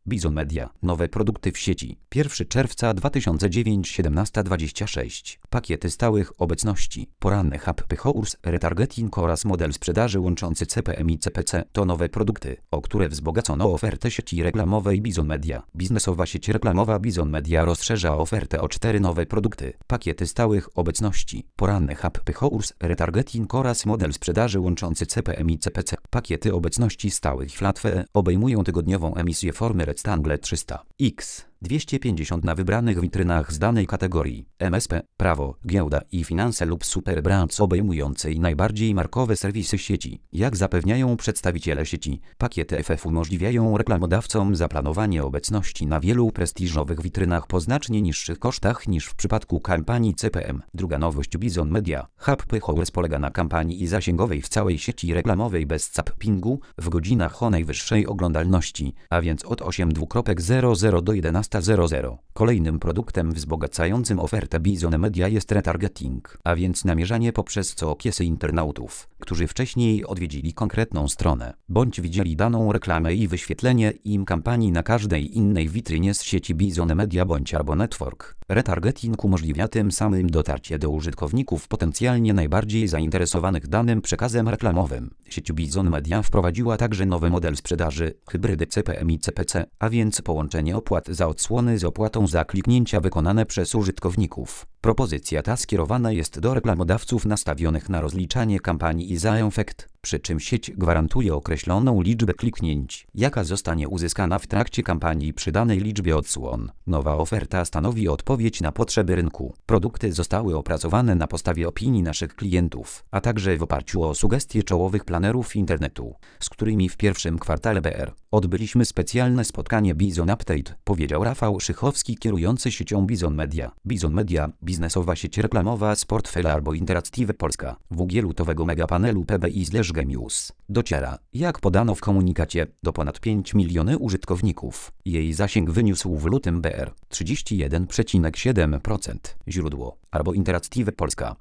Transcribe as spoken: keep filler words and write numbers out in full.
Bizon Media. Nowe produkty w sieci. pierwszego czerwca dwa tysiące dziewiątego, siedemnaście dwadzieścia sześć. Pakiety stałych obecności. Poranny Happy Hours, retargeting oraz model sprzedaży łączący C P M i C P C to nowe produkty, o które wzbogacono ofertę sieci reklamowej Bizon Media. Biznesowa sieć reklamowa Bizon Media rozszerza ofertę o cztery nowe produkty. Pakiety stałych obecności. Poranny Happy Hours, retargeting oraz model sprzedaży łączący C P M i C P C. Pakiety obecności stałych Flatfe obejmują tygodniową emisję formy Rectangle trzysta X. dwieście pięćdziesiąt na wybranych witrynach z danej kategorii M S P, prawo, giełda i finanse lub superbrands obejmującej najbardziej markowe serwisy sieci. Jak zapewniają przedstawiciele sieci, pakiety F F umożliwiają reklamodawcom zaplanowanie obecności na wielu prestiżowych witrynach po znacznie niższych kosztach niż w przypadku kampanii C P M. Druga nowość Bizon Media Happy Hours polega na kampanii zasięgowej w całej sieci reklamowej bez zappingu w godzinach o najwyższej oglądalności, a więc od osiem zero do jedenaście zero zero. Kolejnym produktem wzbogacającym ofertę Bizon Media jest retargeting, a więc namierzanie poprzez co-okiesy internautów, którzy wcześniej odwiedzili konkretną stronę, bądź widzieli daną reklamę i wyświetlenie im kampanii na każdej innej witrynie z sieci Bizon Media bądź albo network. Retargeting umożliwia tym samym dotarcie do użytkowników potencjalnie najbardziej zainteresowanych danym przekazem reklamowym. Sieć Bizon Media wprowadziła także nowy model sprzedaży, hybrydy C P M i C P C, a więc połączenie opłat za odsłony z opłatą za kliknięcia wykonane przez użytkowników. Propozycja ta skierowana jest do reklamodawców nastawionych na rozliczanie kampanii i za efekt, przy czym sieć gwarantuje określoną liczbę kliknięć, jaka zostanie uzyskana w trakcie kampanii przy danej liczbie odsłon. Nowa oferta stanowi odpowiedź na potrzeby rynku. Produkty zostały opracowane na podstawie opinii naszych klientów, a także w oparciu o sugestie czołowych planerów internetu, z którymi w pierwszym kwartale B R odbyliśmy specjalne spotkanie Bizon Update, powiedział Rafał Szychowski, kierujący siecią Bizon Media. Bizon Media, biznesowa sieć reklamowa z portfela albo Interactive Polska, W G lutowego megapanelu P B I slash Gemius, dociera, jak podano w komunikacie, do ponad pięć milionów użytkowników. Jej zasięg wyniósł w lutym B R trzydzieści jeden przecinek siedem procent. Źródło, albo Interactive Polska.